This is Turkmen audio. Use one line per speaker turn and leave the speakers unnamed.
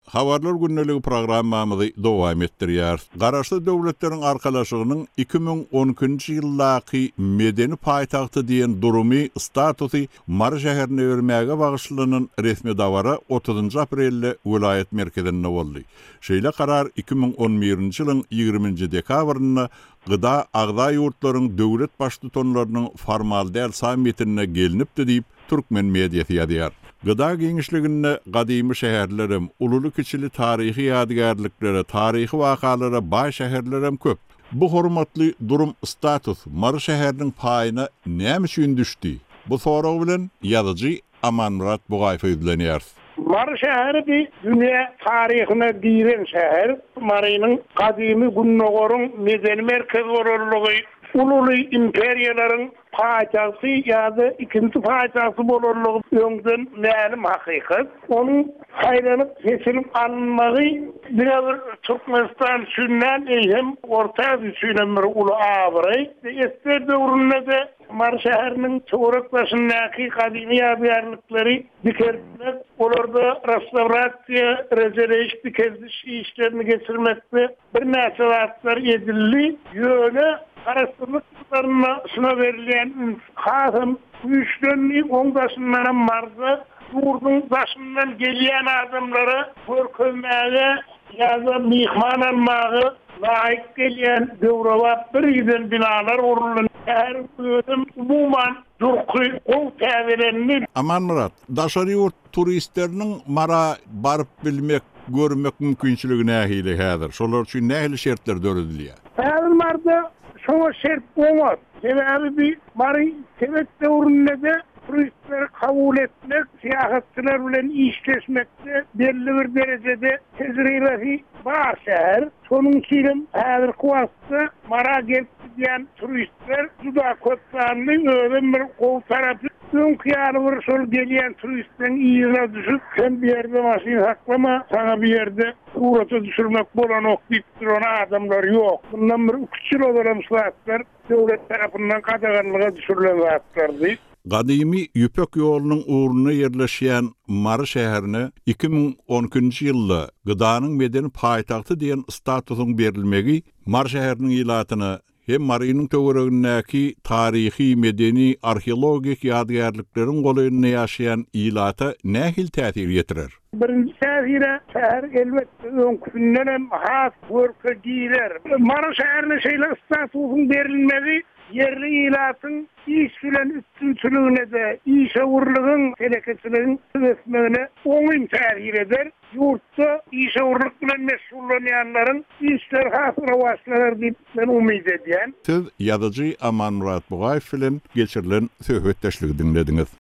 Habarlar günneligi programmamyzy dowam etdirýär. Garaşly döwletleriň arkalaşygynyň 2012-nji ýyllaky medeni paýtagty diýen durumy statusy Mar şäherine bermäge bagyşlanan resmi dawara 30 aprelde vilayet merkezinde boldy. Şeýle karar 2011-nji ýylyň 20-nji dekabryna gyda agda ýurtlaryň döwlet başlytonlarynyň formal däl sammitine gelinipdi diýip türkmen mediýasy ýazýar. Gyda geňişliginde gadymy şäherlerim, ululy kiçili taryhy ýadygärliklere, taryhy wakalara baý şäherlerim köp. Bu hormatly durum status Mar şäheriniň paýyna näme üçin düşdi? Bu soragy bilen ýazyjy Amanmurat Bugaýew öýdlenýär.
Mar şäheri bir dünýä taryhyna giren şäher. Marynyň gadymy günnogorun medeni merkezi bolarlygy, ululy imperiýalaryň paýtagy ýa-da ikinci paýtagy bolarlygy öňden mälim hakykat. Onuň haýranyp seçilip alınmagy bir Türkmenistan üçin hem orta üçin bir uly awry. Esder döwründe de Mar şäheriniň çorak başyndaky gadymy ýadygarlyklary dikermek, olarda restaurasiýa, rezerwasiýa dikerdiş işlerini geçirmekde bir näçe wagtlar edildi. Ýöne araşdyrmalarına şuna verilen hasım güçlönlüğü ondaşınlara marza yurdun başından gelen adamlara görkölmäge ýa-da mihman almagy laýyk gelen döwrawat bir ýydan binalar urulan her ödüm umuman durky gow täzelenip.
Amanmurat, daşary ýurt turistleriniň Mara baryp bilmek, görmek mümkinçiligi nähili häzir? Şolar üçin nähili şertler döredilýär?
Häzir Marda şoňa şert bolmaz. Sebebi bir Mary sebet döwründe de turistleri kabul etmek, siyahatçılar bilen işleşmekte belli bir derecede tecrübesi var şäher. Sonun için häzir kuwasda Mara gelip diýen turistler juda köp sanly öýlen bir gow tarapy öňkýär bir şol gelýän turistleriň ýygyna düşüp sen bir ýerde maşyna saklama, sana bir ýerde surata düşürmek bolan ok diýip duran adamlar ýok. Bundan bir 3 ýyl olarmyşlar döwlet tarapyndan kadaganlyga düşürilen wagtlardy.
Gadymy Ýüpek ýolunyň uğruna ýerleşýän Mar şäherine 2012-nji ýylda gydanyň medeni paýtagty diýen statusyň berilmegi Mar şäheriniň ýylatyna hem Marynyň töweregindäki taryhy, medeni, arheologik ýadygärlikleriň golaýyny ýaşaýan ýylata nähil täsir ýetirer?
Birinci şäher elbetde öňkünden hem has görke girer. Mar şäherine şeýle statusyň berilmegi yerli ýylatyň iş bilen üstünçülüğüne de işe urluğun telekesinin resmine oňun täsir eder. Yurtda işe urluk bilen meşgullanýanlaryň işler hasıra başlanır diýip ben umyd edýän.
Siz ýazyjy Amanmurat Bugaýew bilen geçirilen söhbetdeşligi dinlediňiz.